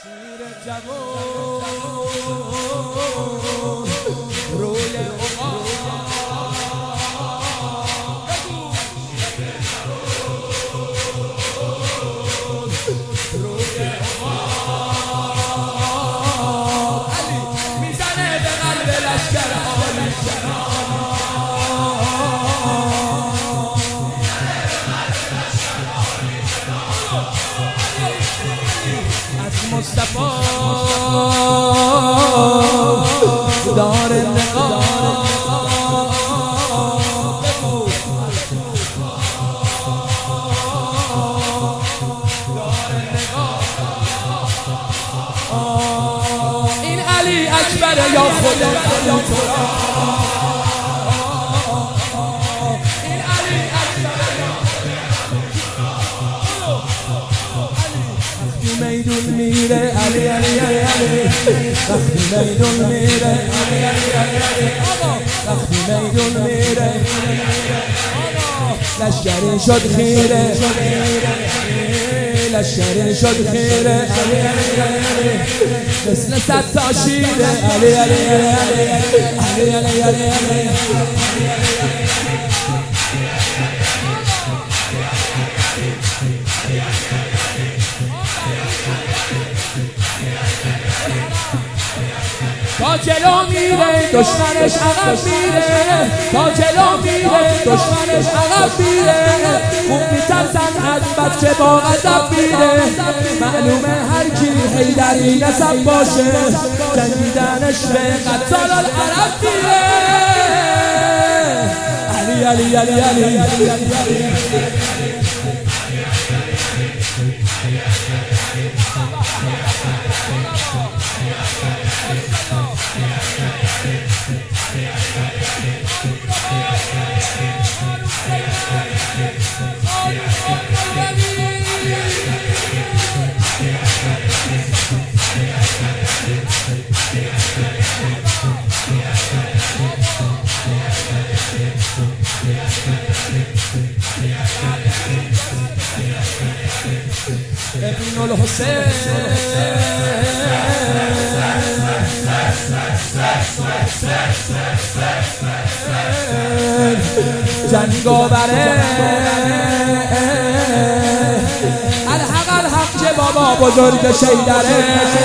شیر جوان روی عقاب روی عقاب علی میزنه به قلب لشکر عالی مصطفی دار نقاب این علی اکبر یا خدا یا تو این علی اکبر میدون میره علی علی علی علی وقتی میدون میره علی علی علی علی وقتی میدون میره لشکری شد خیره لشکری شد خیره علی علی علی مثل صد تا شیره علی علی علی علی علی علی علی تا جلو میره دشمنش عقب میره تا جلو میره دشمنش عقب میره خوب میترسن از بچه با غضب میره معلومه هر کی حیدری نسب باشه جنگیدنش به قتال العرب میره علی علی علی علی علی علی ابن الحسین جنگاوره الحق الحق که بابا بزرگ شیدره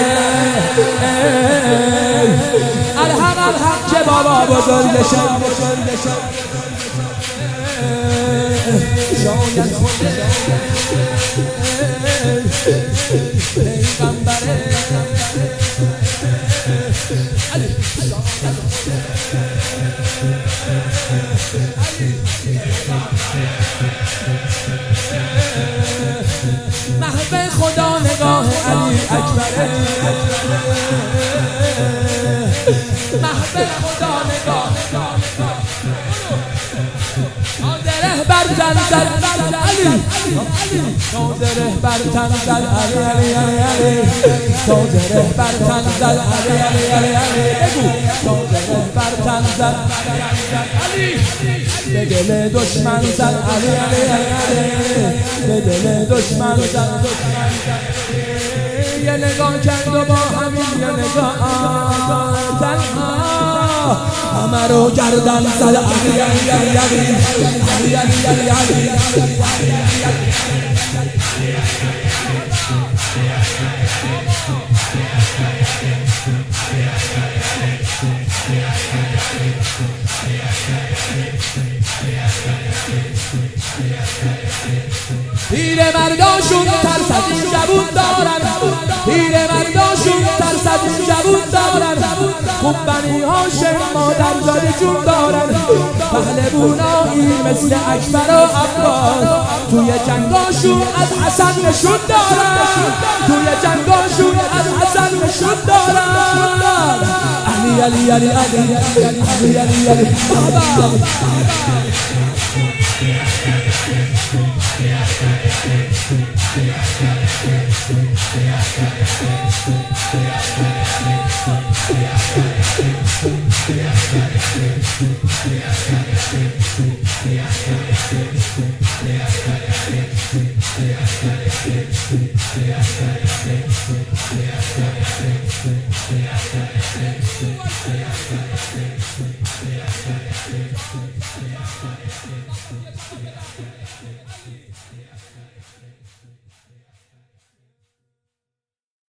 الحق الحق که بابا بزرگ شیدره شاید خود پیغمبره محب خدا نگاه علی اکبره محب خدا نگاه ناظره بر زنزل علی ناظره بر تنزل علی علی علی علی ناظره بر تنزل علی علی علی علی ناظره بر تنزل علی به دل دشمن زد علی علی علی به دل دشمن زد یه نگاه کرد و با همین یه نگاه تنها همه رو گردن زد علی علی علی علی علی علی علی علی پیر مرداشون ترس از این جوون دارن پیر مرداشون ترس از این جوون دارن خوب بنی هاشم مادر زاده جون دارن پهلوونایی مثل اکبر و عباس توی جنگاشون از حسن نشون دارن توی جنگاشون از حسن نشون دارن علی علی علی علی علی علی علی Thank you.